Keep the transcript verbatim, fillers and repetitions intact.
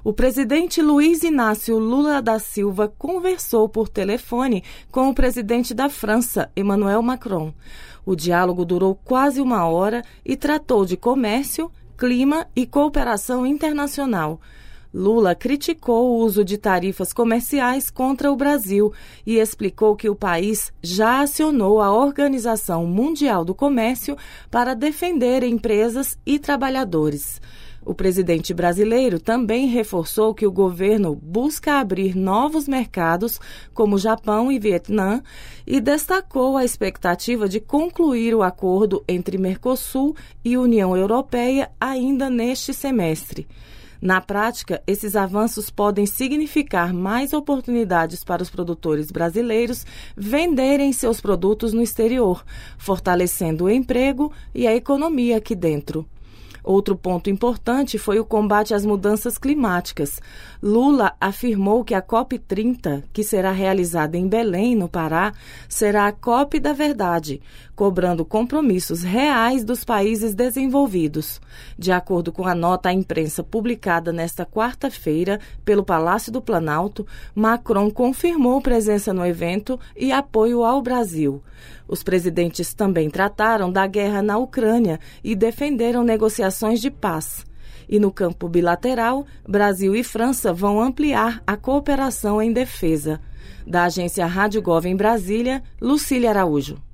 O presidente Luiz Inácio Lula da Silva conversou por telefone com o presidente da França, Emmanuel Macron. O diálogo durou quase uma hora e tratou de comércio, clima e cooperação internacional. Lula criticou o uso de tarifas comerciais contra o Brasil e explicou que o país já acionou a Organização Mundial do Comércio para defender empresas e trabalhadores. O presidente brasileiro também reforçou que o governo busca abrir novos mercados, como Japão e Vietnã, e destacou a expectativa de concluir o acordo entre Mercosul e União Europeia ainda neste semestre. Na prática, esses avanços podem significar mais oportunidades para os produtores brasileiros venderem seus produtos no exterior, fortalecendo o emprego e a economia aqui dentro. Outro ponto importante foi o combate às mudanças climáticas. Lula afirmou que a COP trinta, que será realizada em Belém, no Pará, será a COP da verdade, cobrando compromissos reais dos países desenvolvidos. De acordo com a nota à imprensa publicada nesta quarta-feira pelo Palácio do Planalto, Macron confirmou presença no evento e apoio ao Brasil. Os presidentes também trataram da guerra na Ucrânia e defenderam negociações de paz. E no campo bilateral, Brasil e França vão ampliar a cooperação em defesa. Da agência Rádio Gov em Brasília, Lucília Araújo.